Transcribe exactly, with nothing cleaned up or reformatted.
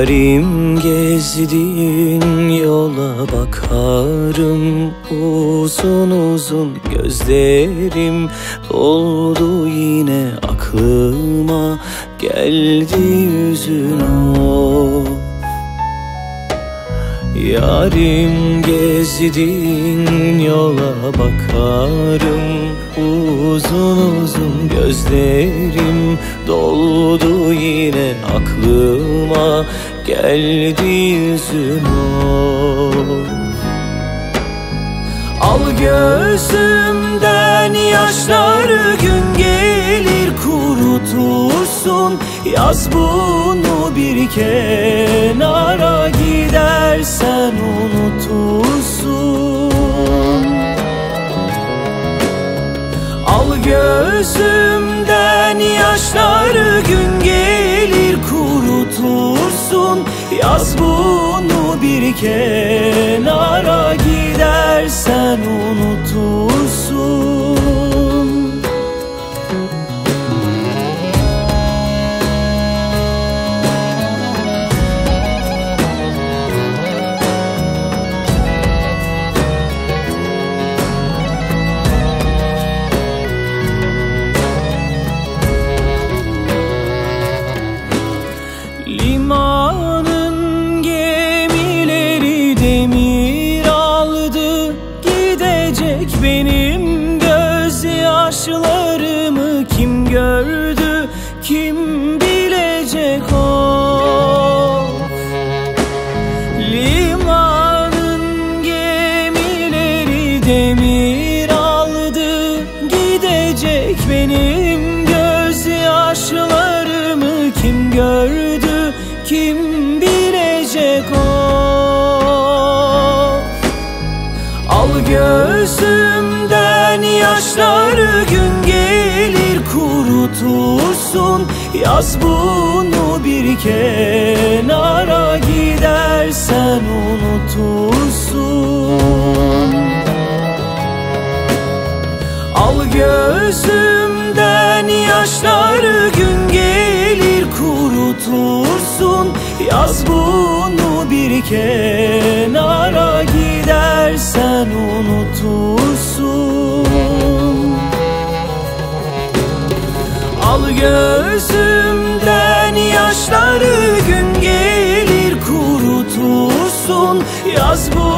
Yarim gezdiğin yola bakarım, uzun uzun gözlerim doldu yine aklıma, geldi yüzün o. Yarim gezdiğin yola bakarım, uzun uzun gözlerim doldu yine aklıma, geldi yüzün o. Al gözümden yaşları, gün gelir kurutursun. Yaz bunu bir kenara, gidersen unutursun. Al gözümden yaşları, gün gelir kurutursun. Yaz bunu bir kenara, gidersen unutursun. Limanın gemileri demir aldı, gidecek benim gözyaşlarımı kim gördü, kim bilecek o. Limanın gemileri demir aldı, gidecek benim gözyaşlarımı kim gördü, kim bilecek o. Al gözümden yaşları, gün gelir kurutursun. Yaz bunu bir kenara, gidersen unutursun. Al gözümden yaşları, gün gelir kurutursun. Yaz bunu bir kenara, gidersen unutursun. Al gözümden yaşları, gün gelir kurutursun. Yaz bunu